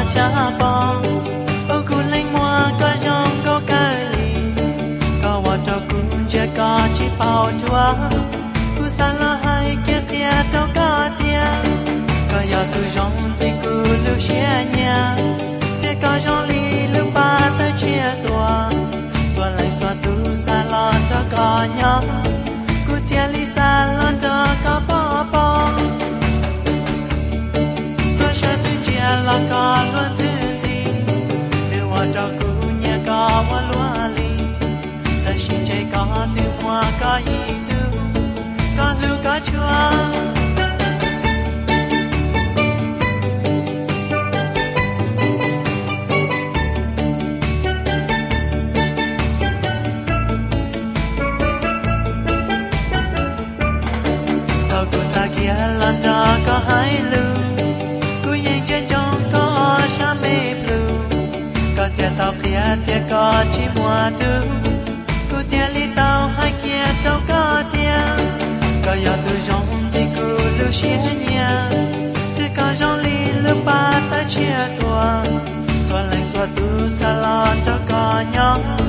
cha bò ô cu linh mua có trong có cây lì có vợ cho cũng chưa có chỉ bao chúa cu san lo hai kia tia đâu có tia có giờ tu trong chỉ cu lưu chia nhà thế có trong lì lưu ba tới chia tua xóa lại xóa tu san lo cho có nhau cu tia lì san lo cho có bò bò là có luôn thứ gì nếu mà cho cô nhà có mà luôn li ta xin chạy có từ hoa có gì tu có lưu có chúa tao cũng ta kia lần cho có hai lưu tia tao kia tia có chỉ mua tu, cô tia li tao hai kia đâu có tia, có giờ tu trong chỉ cô lưu xia nhà, tia có trong li lưu ba ta chia tua, xóa lạnh xóa tu sa lo cho có nhau.